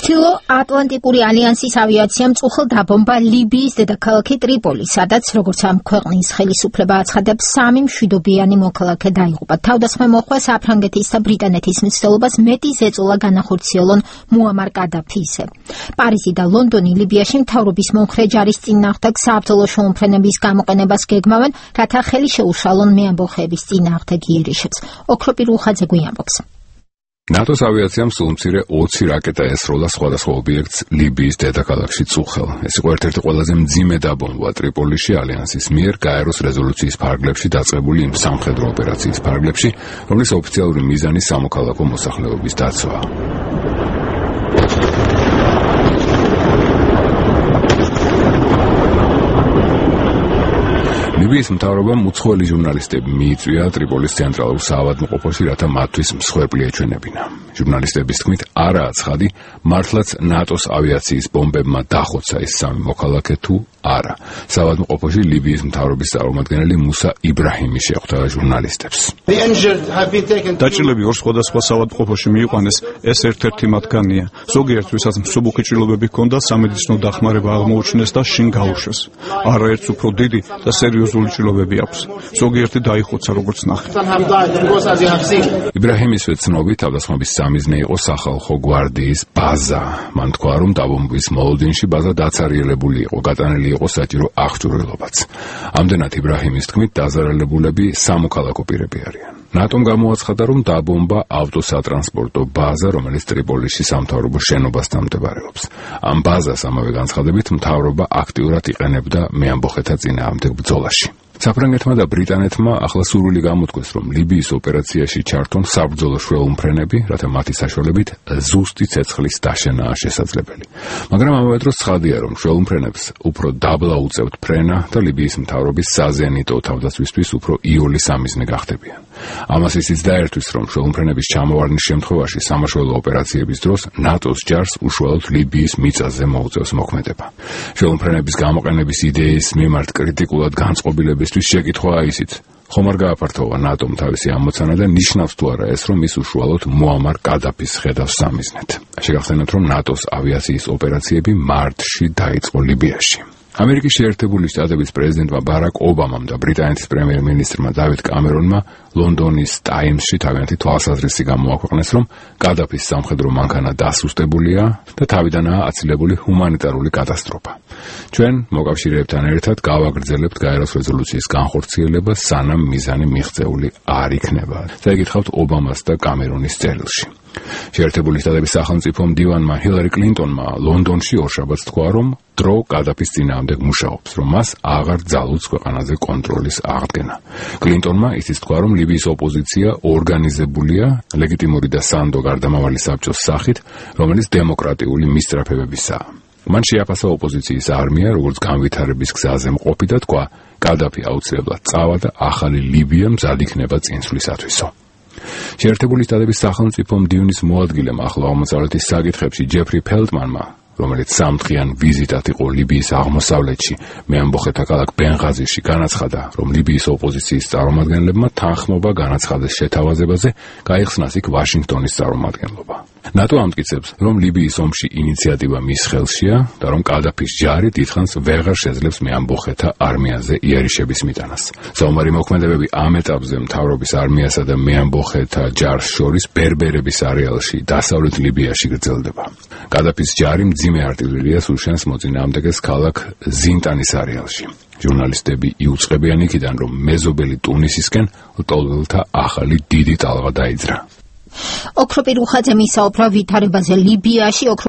ჩრდილო-ატლანტიკური ალიანსის ავიაციამ წუხელ დაბომბა ლიბიის დედაქალაქი ტრიპოლი, სადაც, როგორც ამ ქვეყნის ხელისუფლება აცხადებს, 3 მშვიდობიანი მოქალაქე დაიღუპა. თავდასხმა მოჰყვა საფრანგეთის და ბრიტანეთის მცდელობას მეტი ზეწოლა განახორციელონ მუამარ კადაფიზე. პარიზი და ლონდონი ლიბიაში მთავრობის მომხრე ჯარის წინააღმდეგ საბრძოლო შეუმფრენების გამოყენებას გეგმავენ, რათა ხელი შეუშალონ მეამბოხეების წინააღმდეგ იერიშებს. ოქროპი რუხაძე გვიამბობს. ნატოს ავიაციამ სულ მცირე 20 რაკეტა ესროლა სხვადასხვა ობიექტს ლიბიის დედაქალაქში წუხელ. ეს იყო ერთ-ერთი ყველაზე მძიმე დაბომბვა ტრიპოლიში ალიანსის მიერ გაეროს რეზოლუციის ფარგლებში დაწყებული იმ სამხედრო ოპერაციის ფარგლებში, რომლის ოფიციალური მიზანი სამოქალაქო მოსახლეობის დაცვაა. ლიბიის მთავრობამ უცხოელი ჟურნალისტები მიიწვია ტრიპოლის ცენტრალურ საავადმყოფოში, რათა მათთვის მსხვერპლი ეჩვენებინა. ჟურნალისტების თქმით, არაა ცხადი, მართლაც ნატოს ავიაციის ბომბებმა დახოცა ის 3 მოქალაქე თუ არა. საავადმყოფოში ლიბიის მთავრობის წარმომადგენელი მუსა იბრაჰიმი შეხვდა ჟურნალისტებს. დაჭრილები 2 სხვადასხვა საავადმყოფოში მიიყვანეს, ეს ერთ-ერთი მათგანია. ზოგიერთ ვისაც მსუბუქი ჭრილობები ჰქონდა, სამედიცინო დახმარება აღმოუჩინეს და შინ გაუშვეს. არაერთს უფრო დიდი და სერიოზული ჭრილობები აქვს. ზოგიერთი დაიხოცა, როგორც ნახეთ. იბრაჰიმის ცნობით, თავდასხმების სამიზნე იყო სახალხო გვარდიის ბაზა. მან თქვა, რომ დაბომბვის მოლოდინში ბაზა დაცარიელებული იყო, გატანილი იყო საჭირო აღჭურვილობაც. ამდენად იბრაჰიმის თქმით, დაზარალებულები სამოქალაქო პირები არიან. ნატომ გამოაცხადა, რომ დაბომბა ავტოსატრანსპორტო ბაზა, რომელიც ტრიპოლიში სამთავრობო შენობასთან მდებარეობს. ამ ბაზას ამავე განცხადებით მთავრობა აქტიურად იყენებდა მეამბოხეთა წინააღმდეგ ბრძოლაში. საფრანგეთმა და ბრიტანეთმა ახლა სურვილი გამოთქვეს, რომ ლიბიის ოპერაციაში ჩართონ საბრძოლო შველუმფრენები, რათა მათი საშუალებით ზუსტი ცეცხლის დაშენაა შესაძლებელი. მაგრამ ამავე დროს ცხადია, რომ შველუმფრენებს უფრო დაბლა უწევთ ფრენა და ლიბიის მთავრობის საზენიტო თავდაცვისთვის უფრო იოლი სამიზნე გახდებიან. ამას ისიც დაერთვის, რომ შველუმფრენების ჩამოვარდნის შემთხვევაში სამაშველო ოპერაციების დროს ნატოს ჯარს უშუალოდ ლიბიის მიწაზე მოუწევს მოქმედება. შველუმფრენების გამოყენების იდეის მიმართ კრიტიკულად განწყობილების შეკითხვაა ისიც, ხომ არ გააფართოვა ნატომ თავისი ამოცანა და ნიშნავს თუ არა ეს, რომ ის უშუალოდ მუამარ კადაფის ხედავს სამიზნედ. შეგახსენებთ, რომ ნატოს ავიაციის ოპერაციები მარტში დაიწყო ლიბიაში. ამერიკის შეერთებული შტატების პრეზიდენტმა ბარაკ ობამამ და ბრიტანეთის პრემიერ-მინისტრმა დავიდ კამერონმა ლონდონის ტაიმსში თავიანთი თვალსაზრისი გამოაქვეყნეს, რომ კადაფის სამხედრო მანქანა დასუსტებულია და თავიდანაა აცილებული ჰუმანიტარული კატასტროფა. ჩვენ მოკავშირეებთან ერთად გავაგრძელებთ გაეროს რეზოლუციის განხორციელება, სანამ მიზანი მიღწეული არ იქნება. და ეკითხავთ ობამას და კამერონის წერილში. შეერთებული შტატების სახელმწიფო მდივანმა ჰილარი კლინტონმა ლონდონში ორშაბათს თქვა, რომ დრო კადაფის წინააღმდეგ მუშაობს, რომ მას აღარ ძალუძს ქვეყანაზე კონტროლის აღდგენა. კლინტონმა ისიც თქვა, რომ ლიბიის ოპოზიცია ორგანიზებულია ლეგიტიმური და სანდო გარდამავალი საბჭოს სახით, რომელიც დემოკრატიული მისწრაფებებისაა. მან შეაფასა ოპოზიციის არმია, როგორც განვითარების გზაზე მყოფი და თქვა, კადაფი აუცილებლად წავა და ახალი ლიბია მზად იქნება წინსვლისათვისო. შეერთებული შტატების სახელმწიფო მდივნის მოადგილემ ახლო აღმოსავლეთის საკითხებში ჯეფრი ფელტმანმა, რომელიც სამდღიან ვიზიტად იყო ლიბიის აღმოსავლეთში, მეამბოხეთა ქალაქ ბენღაზიში, განაცხადა, რომ ლიბიის ოპოზიციის წარმომადგენლებმა თანხმობა განაცხადეს შეთავაზებაზე, გაიხსნას იქ ვაშინგტონის წარმომადგენლობა. ნატო ამტკიცებს, რომ ლიბიის ომში ინიციატივა მის ხელშია და რომ კადაფის ჯარი დიდხანს ვეღარ შეძლებს მეამბოხეთა არმიაზე იერიშების მიტანას. საომარი მოქმედებები ამ ეტაპზე მთავრობის არმიასა და მეამბოხეთა ჯარს შორის ბერბერების არეალში, დასავლეთ ლიბიაში გრძელდება. კადაფის ჯარი მძიმე არტილერიას უშენს მოწინააღმდეგეს ქალაქ ზინტანის არეალში. ჟურნალისტები იუწყებიან იქიდან, რომ მეზობელი ტუნისისკენ ლტოლვილთა ახალი დიდი ტალღა დაიძრა. ოქროპი რუხაძე მისაუბრა ვითარებაზე ლიბიაში.